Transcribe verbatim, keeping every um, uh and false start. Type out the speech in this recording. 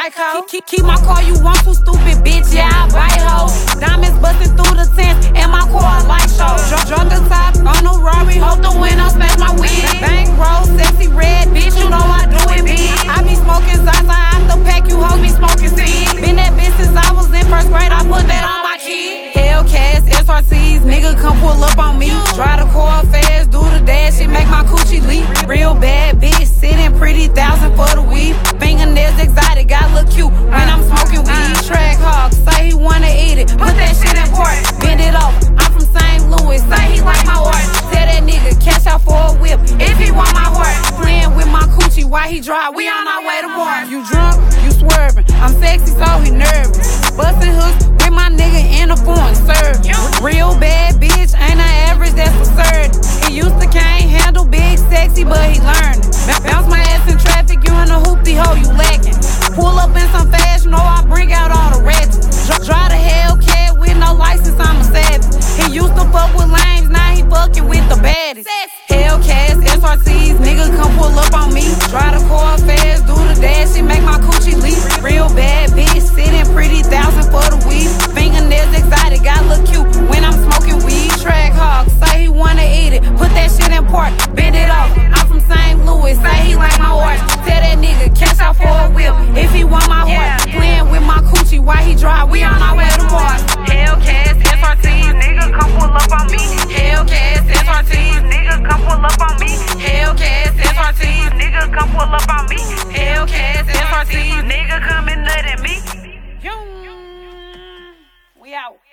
like hoe. Keep, keep my car, you want too stupid, bitch, yeah, I bite hoe. Diamonds busting through the tent, and my car light show. Drunk, drunk the top on the Rari, hope the window smash my wig. Bank roll, sexy red, bitch, you know I do it big. I be smoking Zaza out the pack, you hoes be smoking seeds. Been that bitch since I was in first grade, I put that on my kid. Hellcats, S R Cs, nigga come pull up on me. Drive the car fast, do the dash, it make my coochie leap. Real bad bitch, sitting pretty, thousand for the weed. Fingernails exotic, got look cute when I'm smoking weed. Track hog, say he wanna eat it, put that shit in port. Bend it off, I'm from Saint Louis, say he like my horse. Tell that nigga, cash out for a whip, if he want my horse. Playing with my coochie while he drive, we on our way to war. You drunk, you swerving, I'm sexy so he nervous. Bustin' hooks with my nigga in a foreign serve. Real bad bitch, ain't an average, that's absurd. He used to can't handle big sexy, but he learned it. Bounce my ass in traffic, you in a hoopty hole, you lacking. Pull up in some fast, you know I bring out all the ratchets. Drive the Hellcat with no license, I'm a savage. He used to fuck with lames, now he fucking with the baddest. Hellcats, S R Cs, nigga come pull up on me. Drive the car fast, do the dash, it make my coochie leap. Real bad bitch, sitting pretty, thousand for the weed. Fingernails exotic, got look cute when I'm smoking weed. Track hog, say he wanna eat it, put that shit in port, bend it off. I'm from Saint Louis, say he like my horse. Tell that nigga, cash out for a whip, if he want my horse. Playing with my coochie while he drive, we on our way to war. Hellcats, S R Ts, nigga come pull up on me. Hellcats, S R Ts, nigga come pull up on me. Hellcats, S R Ts, nigga come pull up on me. Hellcats, S R Ts, nigga come and nut at me. We out.